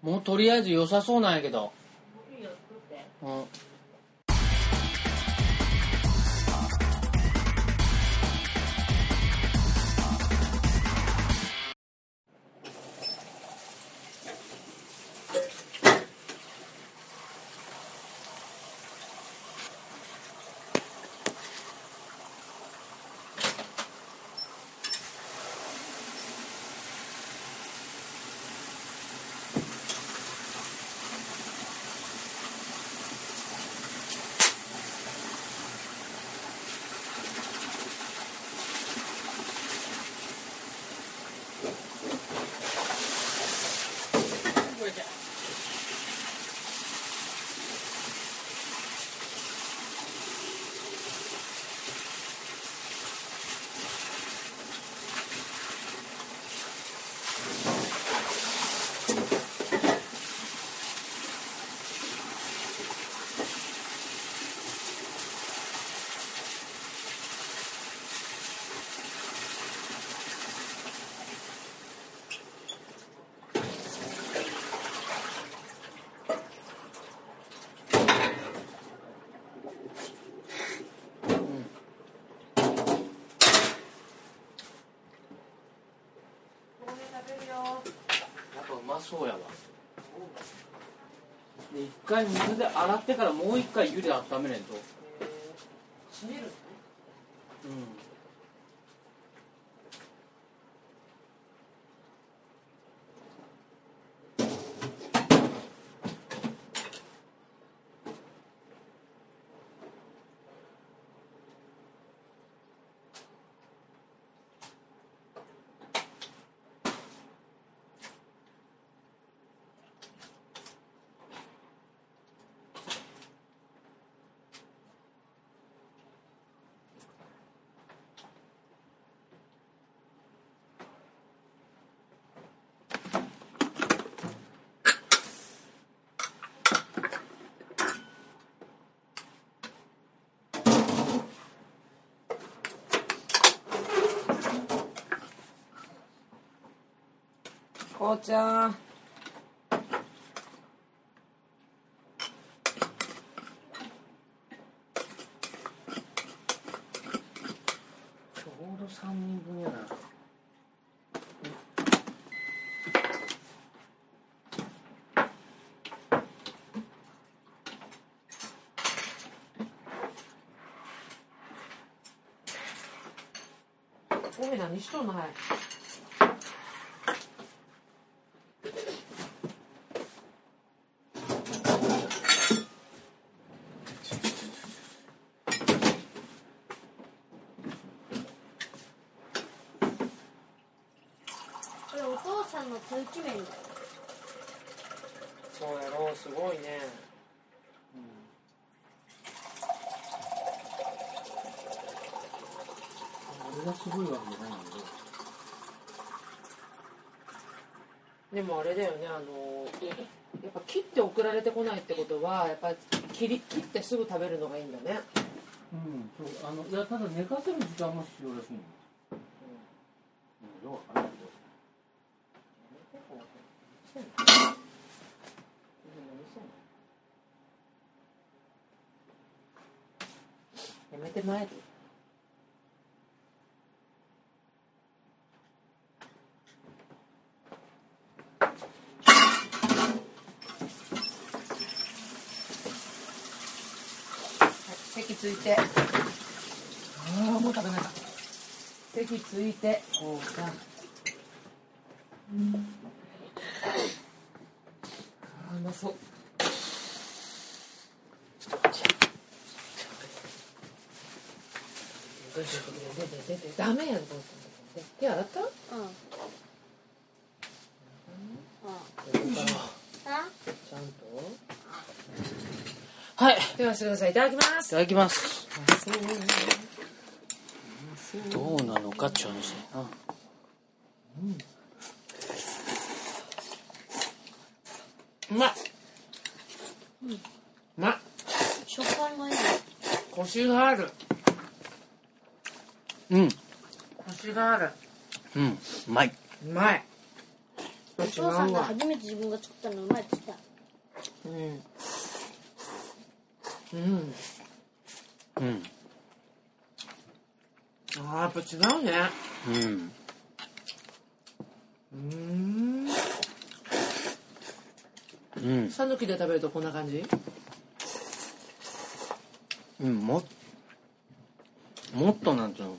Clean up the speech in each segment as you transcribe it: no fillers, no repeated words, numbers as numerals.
もうとりあえず良さそうなんやけど。 いいよ、作って。 うん。そうやわ。で、一回水で洗ってからもう一回湯で温めないと。 閉めるの？ うん。 紅茶。 ちょうど3人分やな。 おめ何しとんの？はい。 これお父さんの通知麺だよ。 そうやろ、すごいね。 俺がすごいわけじゃないんだけど。 でもあれだよね、やっぱ切って送られてこないってことはやっぱり切ってすぐ食べるのがいいんだね。 うん、そう、いや、ただ寝かせる時間も必要らしいの。よくわかんないけど。 やめてまえる。席ついて。 ああ、もう食べないか。 席ついて。こうさ。あ、うまそう。ダメやん、これ。手洗った？ うん。あ？ ちゃんと。はい、ではしてください。いただきまいす。 ただきます。どうなのかって話ね。 うまっ。うまっ。 食感がいい。 コシがある。 うん。 コシがある。 うん。うまい。 うまい。 お父さんが初めて自分が作ったのうまいって言っうんああやっぱ違うね讃岐で食べるとこんな感じもっとなんていうの、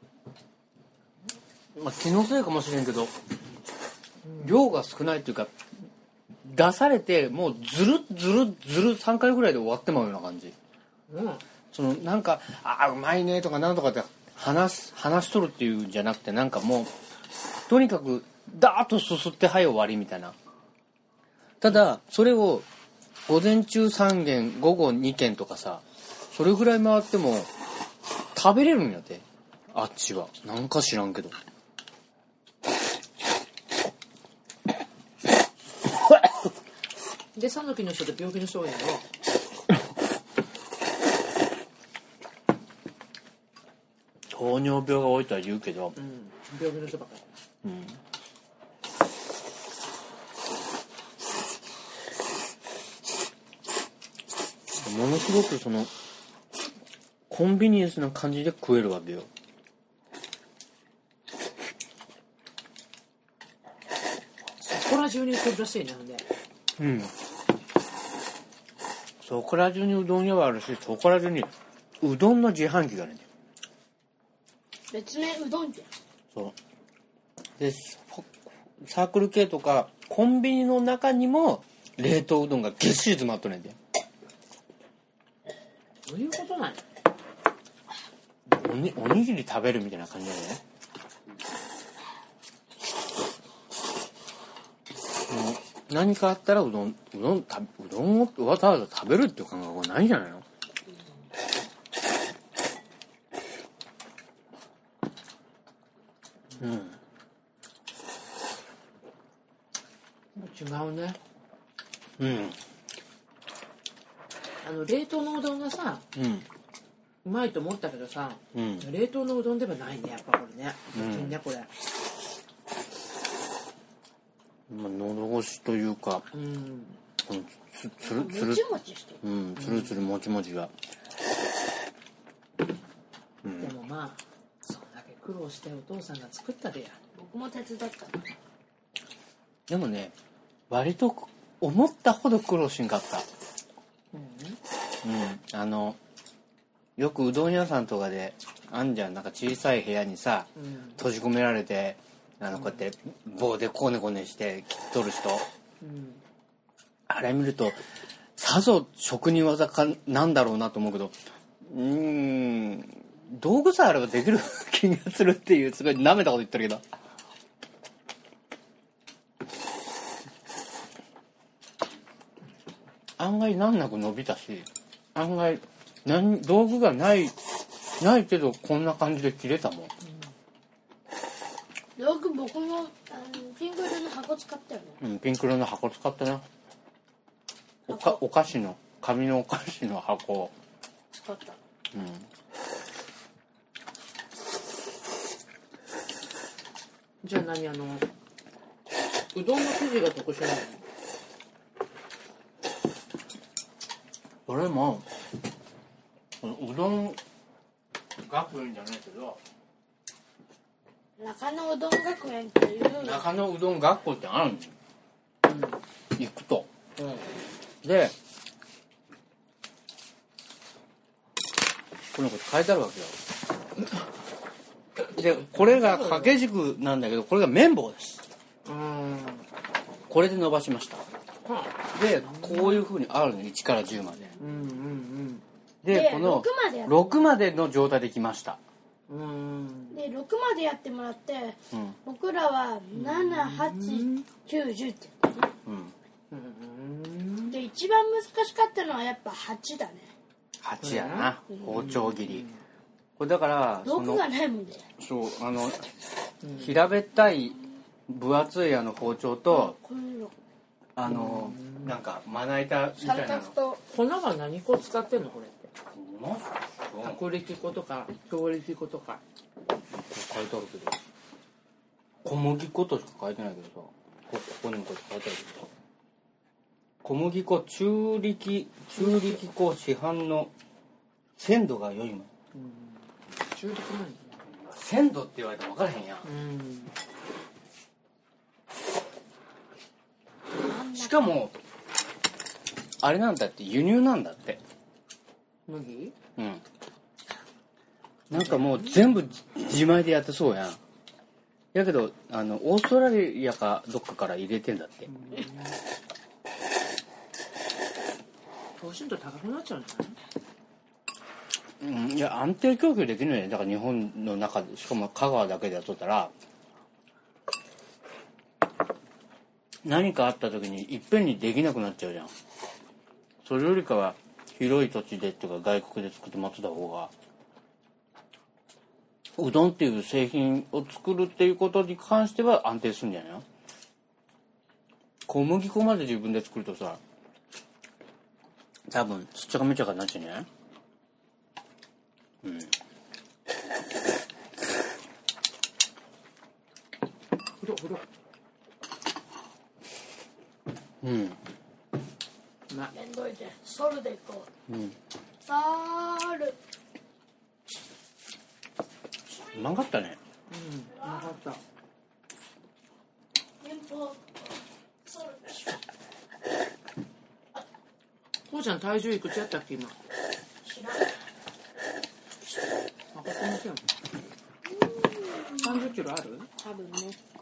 まあ気のせいかもしれんけど、量が少ないっていうか、出されてもうずる3回ぐらいで終わってまうような感じ。そのなんかうまいねとかなんとかって話しとるっていうんじゃなくて、なんかもうとにかくダーッとすすってはい終わりみたいな。ただそれを午前中3軒午後2軒とかさ、それぐらい回っても食べれるんやて、あっちは。なんか知らんけど。 で讃岐の人って病気の人多いのよ。 糖尿病が多いとは言うけど、 病気の人ばっかり。 ものすごくそのコンビニエンスな感じで食えるわけよ。 そこら中に売ってるらしいね。ほんでそこら中にうどん屋はあるし、そこら中にうどんの自販機があるんだよ。 別名うどんじそうで、サークル系とかコンビニの中にも冷凍うどんがぎっしり詰まっとるんだよ。 どういうことなの？ おにぎり食べるみたいな感じだよね。何かあったらうどんをわざわざ食べるっていう感覚はないんじゃないの？ 違うね。 うん冷凍のうどんがさ、うまいと思ったけどさ、冷凍のうどんではないね、やっぱこれね。これ。 喉越しというか、つるもちもちしてる。 つるつるもちもちが。 でもまあ、そんだけ苦労してお父さんが作ったでや。 僕も手伝ったの。 でもね、割と思ったほど苦労しんかった。よくうどん屋さんとかであんじゃん、なんか小さい部屋にさ、閉じ込められてこうやって棒でこねこねして切っとる人、あれ見るとさぞ職人技かなんだろうなと思うけど、道具さえあればできる気がするっていう、すごい舐めたこと言ってるけど、案外難なく伸びたし、案外道具がないけどこんな感じで切れたもん。 よく僕のピンク色の箱使ったよね。 ピンク色の箱使ったな。お菓子の紙のお菓子の箱使った。 じゃあ何うどんの生地が特殊なの？ これもうどん学園じゃないけど、 中野うどん学園っていう中野うどん学校ってあるんですよ、行くと、でこのこと書いてあるわけよ。でこれが掛け軸なんだけど、これが綿棒です。これで伸ばしました。でこういう風にあるの、1から10まで。でこの6までの状態できました。 で6までやってもらって、僕らは78910ってやってで一番難しかったのはやっぱ8だね。 8やな、包丁切り。これだから道具がないもんで、 そう平べったい分厚い包丁と、なんかまな板みたいなの。 粉は何粉使ってんのこれって？薄力粉とか強力粉とか書いてあるけど、小麦粉としか書いてないけどさ。 ここにもこうやって書いてあるけど、小麦粉中力粉市販の鮮度が良いもん。 中力なんだ。 鮮度って言われても分からへんやん。しかもあれなんだって、輸入なんだって。 麦？ うん。なんかもう全部自前でやってそうやん。やけどオーストラリアかどっかから入れてんだって。 等身大高くなっちゃうんじゃない？ いや安定供給できるのよ。だから日本の中で、しかも香川だけでやっとったら、何かあった時にいっぺんにできなくなっちゃうじゃん。それよりかは広い土地でっていうか外国で作って待ってた方が、うどんっていう製品を作るっていうことに関しては安定するんじゃないの？小麦粉まで自分で作るとさ、多分すっちゃかめちゃかになっちゃうんじゃない？ めんどいてソルでいこう。ソル。 うまかったね。 うまかった。こうちゃん体重いくつやったっけ今？ 知らん。 測ってみてよ。30キロある？ 多分ね。